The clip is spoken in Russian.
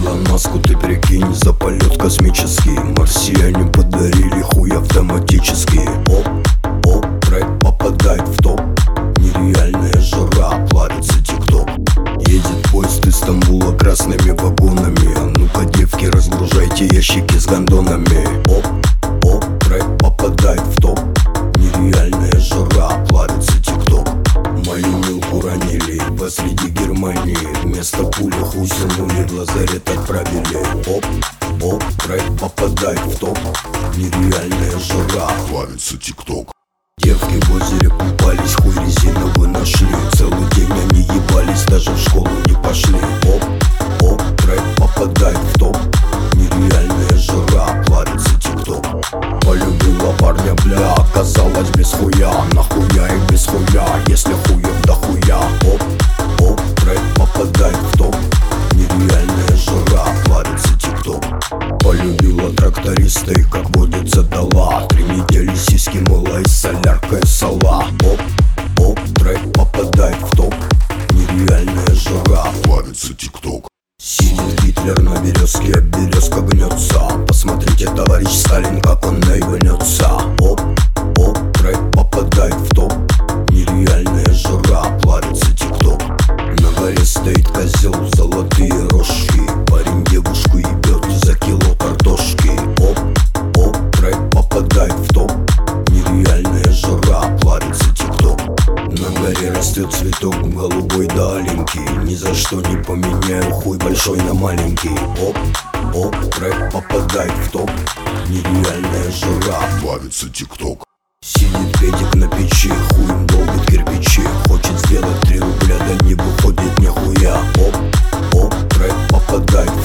Илон Маску ты прикинь, за полет космический. Марсиане подарили хуй автоматический. Оп, трек попадает в топ. Нереальная жара, плавится тикток. Едет поезд из Стамбула красными вагонами. А ну-ка, девки, разгружайте ящики с гондонами. Оп, трек попадает в топ. Нереальная жара, плавится тикток. Мою милку ранили посреди Германии. Вместо пули хуй сынули, в лазарет отправили. Оп, трек попадает в топ. Нереальная жара, плавится тикток. Девки в озере купались, хуй резиновый нашли. Целый день они ебались, даже в школу не пошли. Оп, трек попадает в топ. Нереальная жара, плавится тикток. Полюбила парня, бля, оказалось без хуя. Нахуя и без хуя, если хуев до хуя. Оп, трек попадает в топ. Нереальная жара, плавится тикток. Полюбила тракториста и, как водится, дала. 3 недели сиськи мыла и соляркой сала. Оп, трек попадает в топ. Нереальная жара, плавится тикток. Сидит Гитлер на березке, березка гнется. Посмотрите, товарищ Сталин, как он наебнется. Оп, трек попадает в топ. Нереальная жара, плавится тикток. На горе стоит козел, золотые рожки. Парень девушку ебет за кило картошки. Оп, трек попадает в топ. Нереальная жара, плавится тикток. На горе растет цветок голубой да аленький. Ни за что не поменяю хуй большой на маленький. Оп, трек попадает в топ. Нереальная жара, плавится тикток. Сидит педик на печи, хуем долбит кирпичи. Хочет сделать 3 рубля, да не выходит нихуя. Оп, трек попадает в